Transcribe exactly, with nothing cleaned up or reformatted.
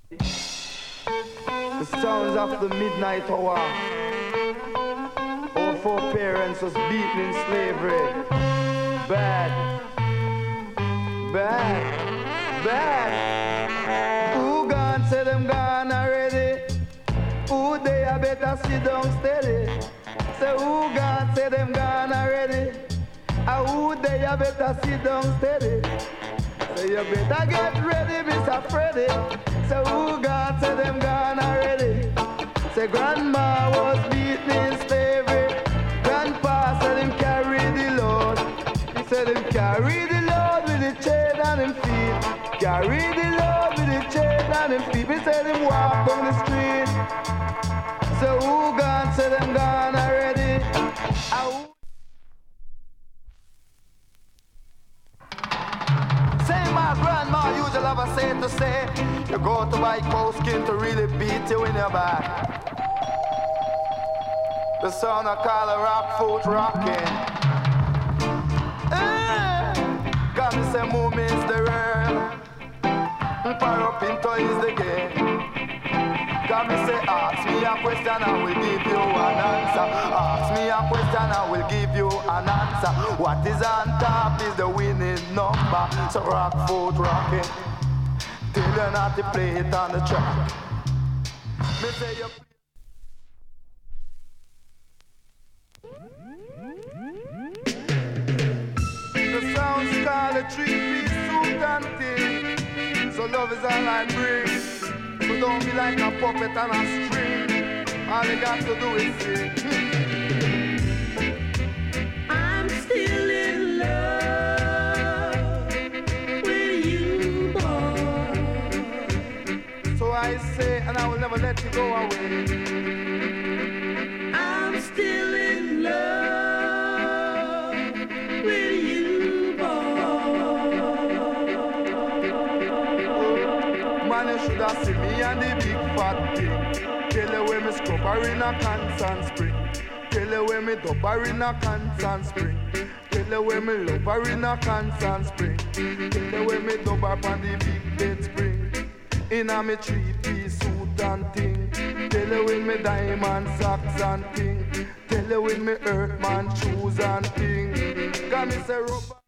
The sounds of the midnight hour. Our foreparents was beaten in slavery. Bad. Bad. Bad. Who gone say them gone already? Who they a better sit down steady? Say who gone say them gone already? Ah, who they a better sit down steady? Say you better get ready, Mister Freddy. Say who gone say them gone already? Say grandma was beaten in slavery. Grandpa said him carry the load. He said him carry the load with the chain on him feet. Carry the load with the chain on him feet. He said him walk down the street. So who gone say them gone already? Ah, same as grandma usually have a saying to say, you go to buy cow skin to really beat you in your back. The sound I call a rock foot rocking. Eh, got me say move is the real. Fire up into is the game. Got me say ask me a question I will give you an answer. Ask me a question I will give you an answer. What is on top is the winning number. So rock foot rocking till you not to play it on the track. Me say you. The sounds called a three-piece suit and thing. So love is all I bring. So don't be like a puppet on a string. All you got to do is sing. I'm still in love with you, boy. So I say, and I will never let you go away. I'm still in love with you, boy. Man, you should have seen me and the big fat thing. Tell you where me scrubber in a constant spring. Tell you where me dubber in a constant spring. Tell you where me lover in a constant spring. Tell you where me dubber on the big bed spring. In a me three-piece suit and thing. Tell you with me diamond socks and thing. Tell you with me earthman shoes and thing. Got me say rubber.